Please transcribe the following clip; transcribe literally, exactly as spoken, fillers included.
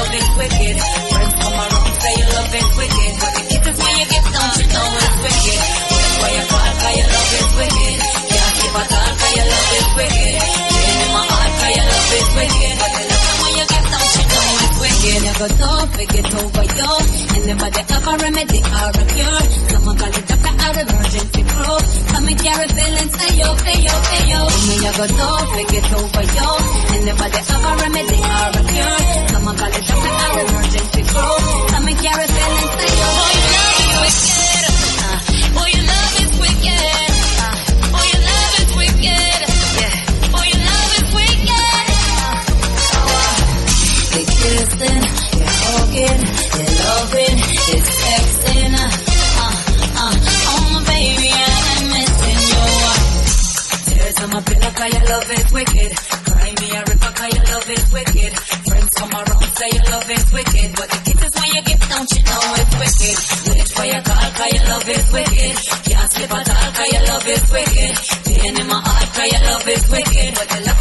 love is wicked. Friends come around, say your love is wicked. But the kisses when you get down, you know it's wicked. That's why you call, cause your love is wicked. Can't sleep at all, cause your love is wicked. Pain in my heart, cause your love is wicked. But the love when you get down, you know it's wicked. Never thought we get over you, and never they have a remedy or a cure. Someone call it doctor or emergency crew. Come and carry feelings, say yo, say yo, say yo. Me never thought we get over you, and never they have a remedy or a cure. Someone call it doctor or emergency crew. Come and carry feelings, say yo. Boy, your love is wicked. Uh, boy, your love is wicked. Uh, boy, your love is wicked. Yeah. Boy, your love is wicked. Uh, uh, you're kissing, you're hugging, you're loving, you're sexting. Uh, uh, uh, oh my baby, I'm missing you. Tears on my pillow, cause your love is wicked. Cry me a river, cause your love is wicked. Friends come around, say your love is wicked. But the kisses when you get down, you know it's wicked. Wait for your call, cause your love is wicked. Can't sleep at all, cause your love is wicked. Pain in my heart, cause your love is wicked. But the love